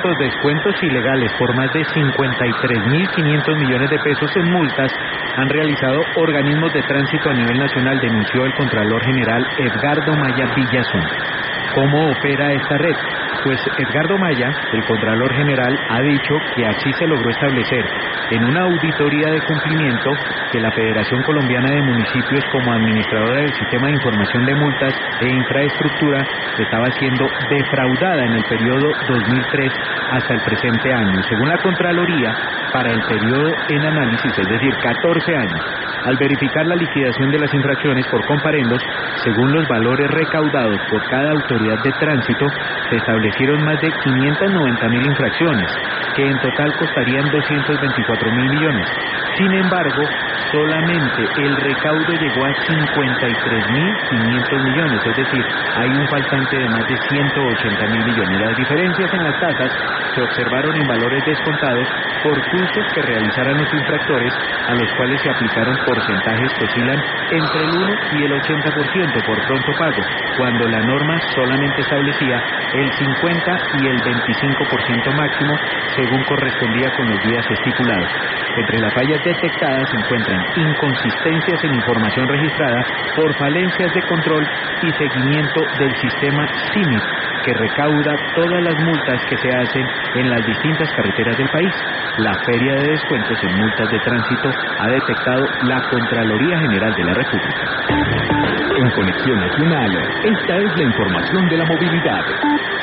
supuestos descuentos ilegales por más de 53.500 millones de pesos en multas han realizado organismos de tránsito a nivel nacional, denunció el Contralor General Edgardo Maya Villazón. ¿Cómo opera esta red? Pues Edgardo Maya, el Contralor General, ha dicho que así se logró establecer en una auditoría de cumplimiento que la Federación Colombiana de Municipios, como administradora del Sistema de Información de Multas e Infraestructura, estaba siendo defraudada en el periodo 2003 hasta el presente año. Según la Contraloría, para el periodo en análisis, es decir, 14 años, al verificar la liquidación de las infracciones por comparendos, según los valores recaudados por cada autoridad de tránsito, se establecieron más de 590.000 infracciones, que en total costarían 224.000 millones. Sin embargo, solamente el recaudo llegó a 53.500 millones, es decir, hay un faltante de más de 180.000 millones. Las diferencias en las tasas se observaron en valores descontados por cursos que realizaran los infractores, a los cuales se aplicaron porcentajes que oscilan entre el 1 y el 80% por pronto pago, cuando la norma solamente establecía el 50 y el 25% máximo, según correspondía con los días estipulados. Entre las fallas detectadas se encuentran inconsistencias en información registrada por falencias de control y seguimiento del sistema CIMIT, que recauda todas las multas que se hacen en las distintas carreteras del país. La Feria de Descuentos en Multas de Tránsito ha detectado la Contraloría General de la República. En Conexión Nacional, esta es la información de la movilidad.